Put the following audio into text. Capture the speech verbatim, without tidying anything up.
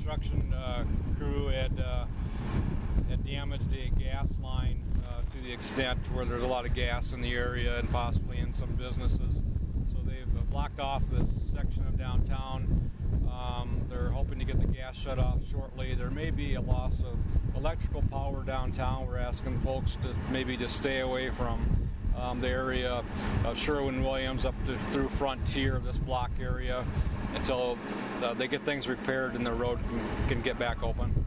construction uh, crew had uh, had damaged a gas line uh, to the extent where there's a lot of gas in the area and possibly in some businesses. So they've blocked off this section of downtown. Um, they're hoping to get the gas shut off shortly. There may be a loss of electrical power downtown. We're asking folks to maybe just stay away from um, the area of Sherwin-Williams up to, through Frontier, this block area, until uh, they get things repaired and the road can, can get back open.